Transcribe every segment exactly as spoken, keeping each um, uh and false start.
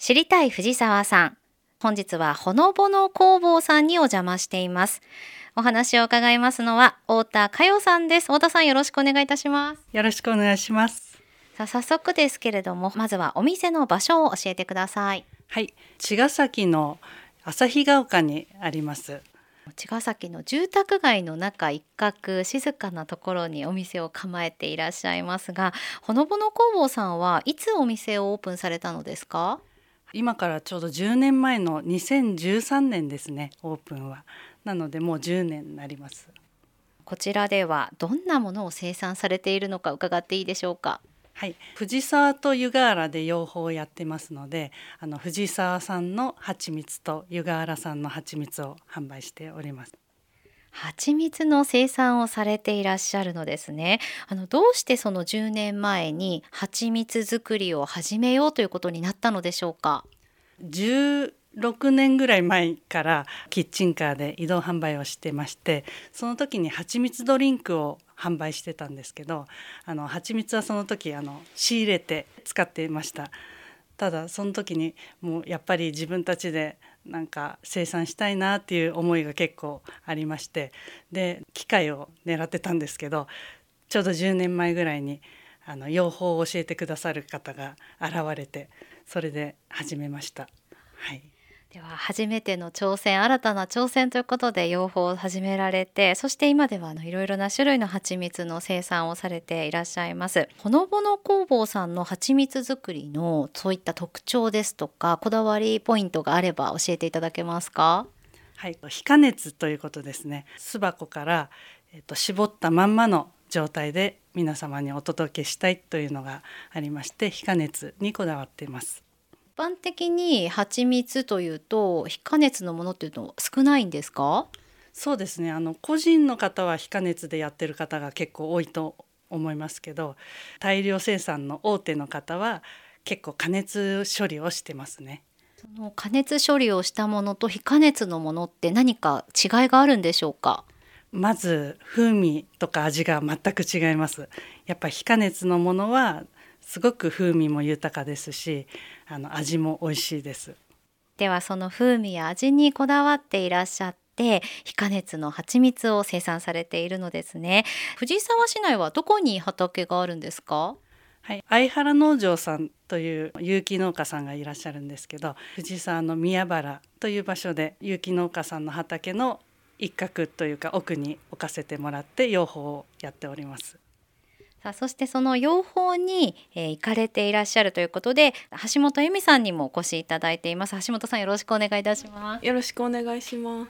知りたい藤沢さん、本日はほのぼの工房さんにお邪魔しています。お話を伺いますのは太田佳代さんです。太田さん、よろしくお願いいたします。 よろしくお願いします。 さあ、早速ですけれども、まずはお店の場所を教えてください。 はい、茅ヶ崎の旭ヶ丘にあります。 茅ヶ崎の住宅街の中一角、静かなところにお店を構えていらっしゃいますが、ほのぼの工房さんはいつお店をオープンされたのですか？ 今からちょうどじゅうねんまえのにせんじゅうさんねんですね、オープンは。なのでもうじゅうねんになります。 こちらではどんなものを生産されているのか伺っていいでしょうか？ はい、藤沢と湯河原で養蜂をやってますので、あの藤沢産の蜂蜜と湯河原産の蜂蜜を販売しております。 蜂蜜の生産をされていらっしゃるのですね。あのどうしてそのじゅうねんまえに蜂蜜作りを始めようということになったのでしょうか？ じゅうろくねんぐらい前からキッチンカーで移動販売をしてまして、その時に蜂蜜ドリンクを販売してたんですけど、あの蜂蜜はその時あの仕入れて使っていました。ただその時にもうやっぱり自分たちでなんか生産したいなっていう思いが結構ありまして、で機械を狙ってたんですけど、ちょうどじゅうねんまえぐらいにあの養蜂を教えてくださる方が現れて、それで始めました。はい、 では初めての挑戦、新たな挑戦ということで養蜂を始められて、そして今ではあのいろいろな種類の蜂蜜の生産をされていらっしゃいます。ほのぼの工房さんの蜂蜜作りのそういった特徴ですとかこだわりポイントがあれば教えていただけますか？ はい、非加熱ということですね。巣箱から、えっと、絞ったまんまの状態で皆様にお届けしたいというのがありまして、非加熱にこだわっています。 一般的に蜂蜜というと非加熱のものっていうの少ないんですか？ そうですね、あの個人の方は非加熱でやってる方が結構多いと思いますけど、大量生産の大手の方は結構加熱処理をしてますね。 その加熱処理をしたものと非加熱のものって何か違いがあるんでしょうか？ まず風味とか味が全く違います。やっぱ非加熱のものはすごく風味も豊かですし、あの味も美味しいです。 ではその風味や味にこだわっていらっしゃって非加熱の蜂蜜を生産されているのですね。藤沢市内はどこに畑があるんですか？ はい、相原農場さんという有機農家さんがいらっしゃるんですけど、藤沢の宮原という場所で有機農家さんの畑の一角というか奥に置かせてもらって養蜂をやっております。 さあ、そしてその養蜂に、えー行かれていらっしゃるということで橋本由美さんにもお越しいただいています。橋本さん、よろしくお願いいたします。 よろしくお願いします。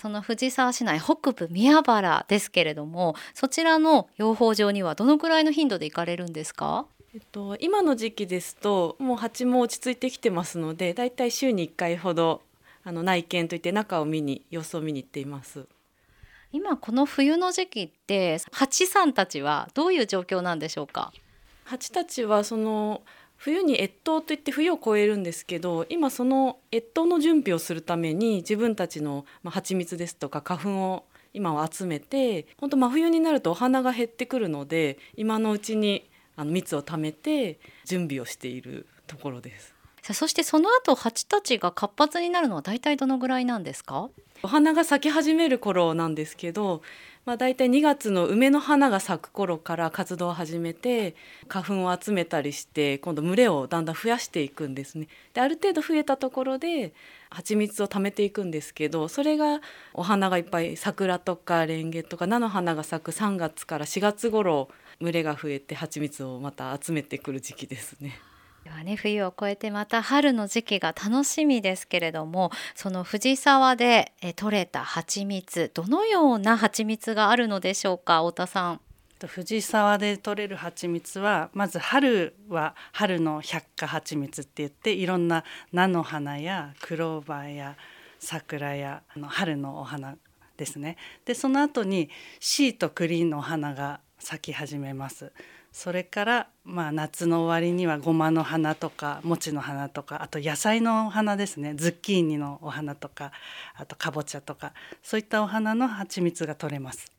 その藤沢市内北部宮原ですけれども、そちらの養蜂場にはどのくらいの頻度で行かれるんですか？ えっと、今の時期ですともう蜂も落ち着いてきてますので、だいたい週にいっかいほどあの内見といって中を見に様子を見に行っています。 今この冬の時期って蜂さんたちはどういう状況なんでしょうか？ 蜂たちはその冬に越冬といって冬を越えるんですけど、今その越冬の準備をするために自分たちのまあ蜂蜜ですとか花粉を今は集めて、本当真冬になるとお花が減ってくるので、今のうちにあの蜜を貯めて準備をしているところです。 さあ、そしてその後蜂たちが活発になるのはだいたいどのぐらいなんですか？ お花が咲き始める頃なんですけど、まあ、だいたいにがつの梅の花が咲く頃から活動を始めて、花粉を集めたりして今度群れをだんだん増やしていくんですね。である程度増えたところで蜂蜜を貯めていくんですけど、それがお花がいっぱい桜とかレンゲとか菜の花が咲くさんがつからしがつ頃、群れが増えて蜂蜜をまた集めてくる時期ですね。 ではね、冬を越えてまた春の時期が楽しみですけれども、その藤沢でえ採れた蜂蜜、どのような蜂蜜があるのでしょうか？太田さん。 藤沢で採れる蜂蜜はまず春は春の百花蜂蜜って言って、いろんな菜の花やクローバーや桜やあの春のお花ですね。でその後にシイと栗の花が咲き始めます。それから、まあ、夏の終わりにはごまの花とかもちの花とか、あと野菜のお花ですね、ズッキーニのお花とか、あとかぼちゃとか、そういったお花の蜂蜜が取れます。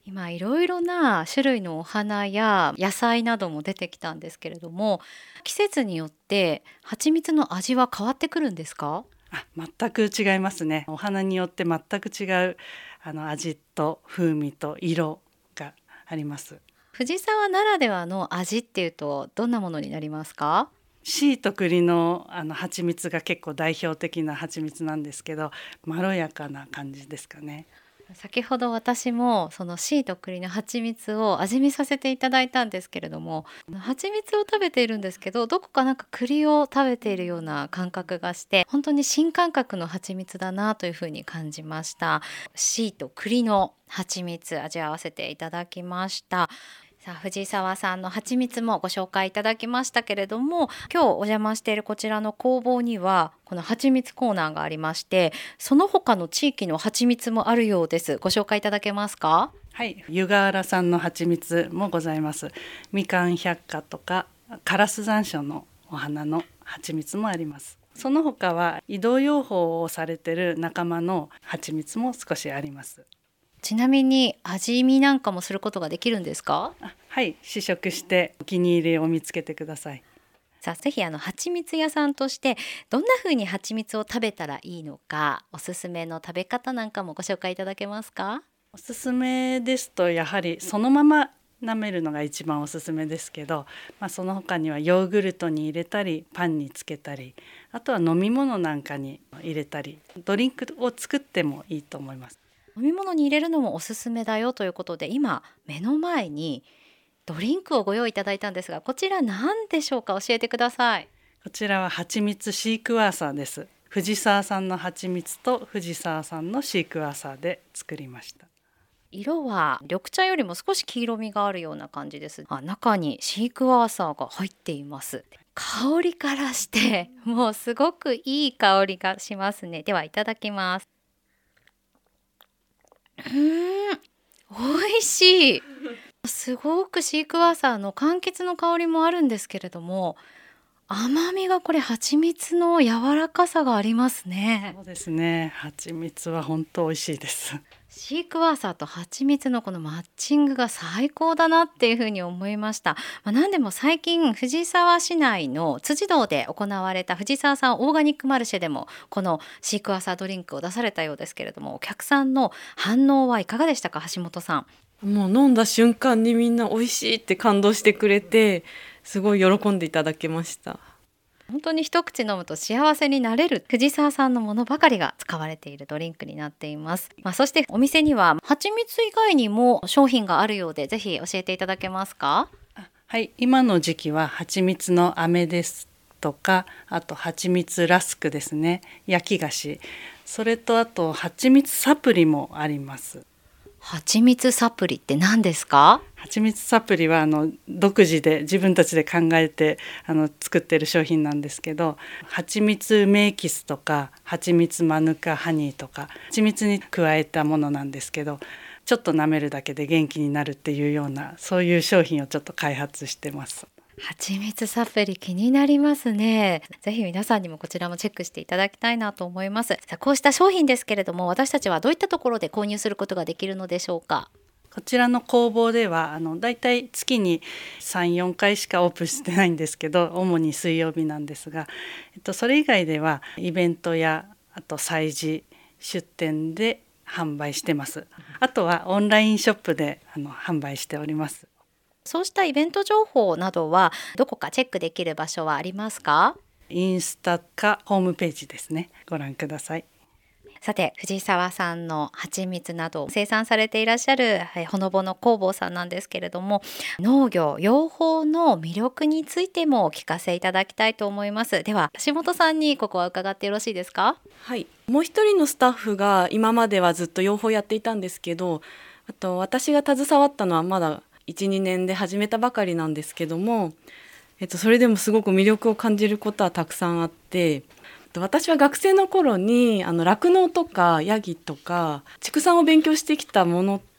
今いろいろな種類のお花や野菜なども出てきたんですけれども、季節によって蜂蜜の味は変わってくるんですか？ あ、全く違いますね。お花によって全く違うあの味と風味と色があります。 藤沢ならではの味っていうとどんなものになりますか？ シイと栗のあの蜂蜜が結構代表的な蜂蜜なんですけど、まろやかな感じですかね。 先ほど私もそのシイと栗の蜂蜜を味見させていただいたんですけれども、蜂蜜を食べているんですけど、どこかなんか栗を食べているような感覚がして、本当に新感覚の蜂蜜だなというふうに感じました。シイと栗の蜂蜜味わわせていただきました。さあ、藤沢さんの蜂蜜もご紹介いただきましたけれども、今日お邪魔しているこちらの工房にはこの蜂蜜コーナーがありまして、その他の地域の蜂蜜もあるようです。ご紹介いただけますか？ はい、湯河原産の蜂蜜もございます。みかん百花とか烏山椒のお花の蜂蜜もあります。その他は移動養蜂をされている仲間の蜂蜜も少しあります。 ちなみに味見なんかもすることができるんですか？ あ、はい、試食してお気に入りを見つけてください。 さあ、ぜひあの蜂蜜屋さんとしてどんな風に蜂蜜を食べたらいいのか、おすすめの食べ方なんかもご紹介いただけますか？ おすすめですとやはりそのまま舐めるのが一番おすすめですけど、まあ、その他にはヨーグルトに入れたりパンにつけたり、あとは飲み物なんかに入れたり、ドリンクを作ってもいいと思います。 飲み物に入れるのもおすすめだよということで、今目の前にドリンクをご用意いただいたんですが、こちら何でしょうか？教えてください。 こちらは蜂蜜シークワーサーです。藤沢産の蜂蜜と藤沢産のシークワーサーで作りました。 色は緑茶よりも少し黄色みがあるような感じです。あ、中にシークワーサーが入っています。香りからしてもうすごくいい香りがしますね。ではいただきます。うーん、美味しい。すごくシークワーサーの柑橘の香りもあるんですけれども、甘みがこれ蜂蜜の柔らかさがありますね。 そうですね。蜂蜜は本当美味しいです。 シークワーサーと蜂蜜のこのマッチングが最高だなっていうふうに思いました。まあ、何でも最近藤沢市内の辻堂で行われた藤沢産オーガニックマルシェでもこのシークワーサードリンクを出されたようですけれども、お客さんの反応はいかがでしたか？橋本さん。 もう飲んだ瞬間にみんな美味しいって感動してくれて、すごい喜んでいただけました。 本当に一口飲むと幸せになれる藤沢産のものばかりが使われているドリンクになっています。まあ、そしてお店には蜂蜜以外にも商品があるようで、ぜひ教えていただけますか？ はい、今の時期は蜂蜜の飴ですとか、あと蜂蜜ラスクですね、焼き菓子、それとあと蜂蜜サプリもあります。 蜂蜜サプリって何ですか？ 蜂蜜サプリはあの独自で自分たちで考えてあの作ってる商品なんですけど、蜂蜜梅エキスとか蜂蜜マヌカハニーとか蜂蜜に加えたものなんですけど、ちょっと舐めるだけで元気になるっていうような、そういう商品をちょっと開発してます。 蜂蜜サプリ気になりますね。ぜひ皆さんにもこちらもチェックしていただきたいなと思います。さあ、こうした商品ですけれども、私たちはどういったところで購入することができるのでしょうか？ こちらの工房ではあのだいたい月にさん、よんかいしかオープンしてないんですけど、主に水曜日なんですが、えっと、それ以外ではイベントやあと催事出店で販売してます。あとはオンラインショップであの販売しております。 そうしたイベント情報などはどこかチェックできる場所はありますか？ インスタかホームページですね、ご覧ください。 さて、藤沢さんの蜂蜜などを生産されていらっしゃるほのぼの工房さんなんですけれども、農業養蜂の魅力についてもお聞かせいただきたいと思います。では橋本さんにここは伺ってよろしいですか？ はい、もう一人のスタッフが今まではずっと養蜂やっていたんですけど、あと私が携わったのはまだいち、にねんで始めたばかりなんですけども、えっと、それでもすごく魅力を感じることはたくさんあって、私は学生の頃にあの酪農とかヤギとか畜産を勉強してきたもの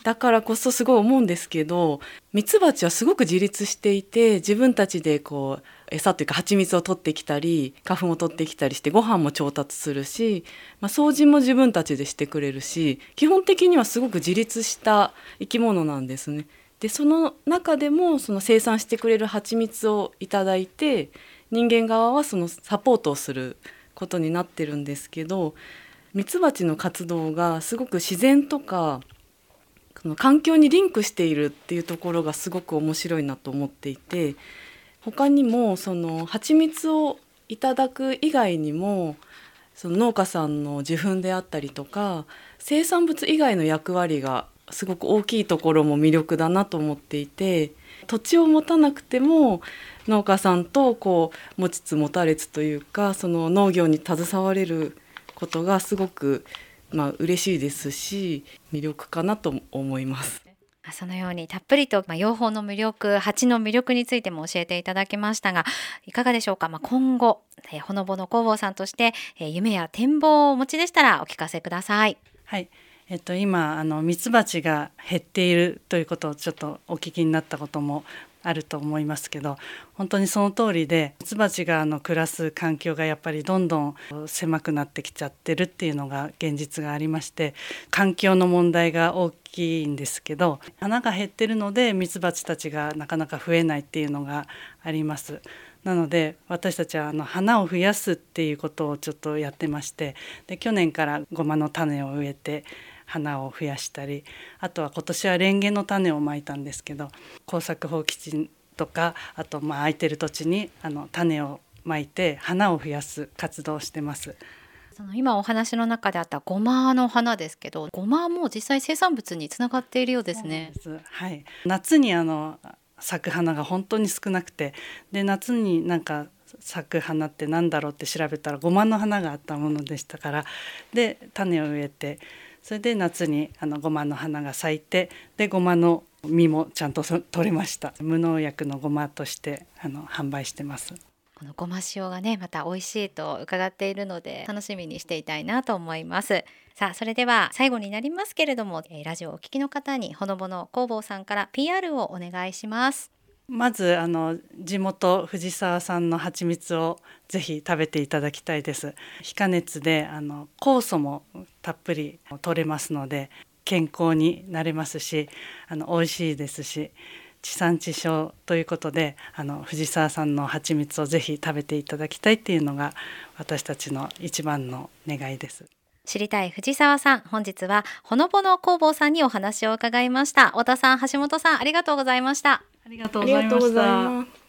だからこそすごい思うんですけど、ミツバチはすごく自立していて、自分たちでこう餌というか蜂蜜を取ってきたり花粉を取ってきたりしてご飯も調達するし、まあ、掃除も自分たちでしてくれるし、基本的にはすごく自立した生き物なんですね。でその中でもその生産してくれる蜂蜜をいただいて、人間側はそのサポートをすることになってるんですけど、ミツバチの活動がすごく自然とかその環境にリンクしているっていうところがすごく面白いなと思っていて、他にもその蜂蜜をいただく以外にもその農家さんの受粉であったりとか生産物以外の役割がすごく大きいところも魅力だなと思っていて、土地を持たなくても農家さんとこう持ちつ持たれつというか、その農業に携われることがすごくまあ嬉しいですし、魅力かなと思います。 そのようにたっぷりと、まあ、養蜂の魅力、蜂の魅力についても教えていただきましたが、いかがでしょうか。まあ、今後、えー、ほのぼの工房さんとして、えー、夢や展望をお持ちでしたらお聞かせください。 はい、えっと、今あのミツバチが減っているということをちょっとお聞きになったこともあると思いますけど、本当にその通りで、ミツバチがあの暮らす環境がやっぱりどんどん狭くなってきちゃってるっていうのが現実がありまして、環境の問題が大きいんですけど、花が減ってるのでミツバチたちがなかなか増えないっていうのがあります。なので私たちはあの花を増やすっていうことをちょっとやってまして、で去年からごまの種を植えて花を増やしたり、あとは今年はレンゲの種をまいたんですけど、耕作放棄地とか、あとまあ空いてる土地にあの種をまいて花を増やす活動をしてます。 その今お話の中であったごまの花ですけど、ごまも実際生産物につながっているようですね。 そうなんです、はい、夏にあの咲く花が本当に少なくて、で夏になんか咲く花ってなんだろうって調べたらごまの花があったものでしたから、で種を植えて、それで夏にあのごまの花が咲いて、でごまの実もちゃんと取れました。無農薬のごまとしてあの販売してます。 このごま塩がねまた美味しいと伺っているので、楽しみにしていたいなと思います。さあそれでは最後になりますけれども、えー、ラジオをお聞きの方にほのぼの工房さんから ピーアール をお願いします。 まずあの地元藤沢産の蜂蜜をぜひ食べていただきたいです。非加熱であの酵素もたっぷり取れますので健康になれますし、あの美味しいですし、地産地消ということであの藤沢産の蜂蜜をぜひ食べていただきたいっていうのが私たちの一番の願いです。 知りたい藤沢さん、本日はほのぼの工房さんにお話を伺いました。太田さん、橋本さん、ありがとうございました。 ありがとうございました。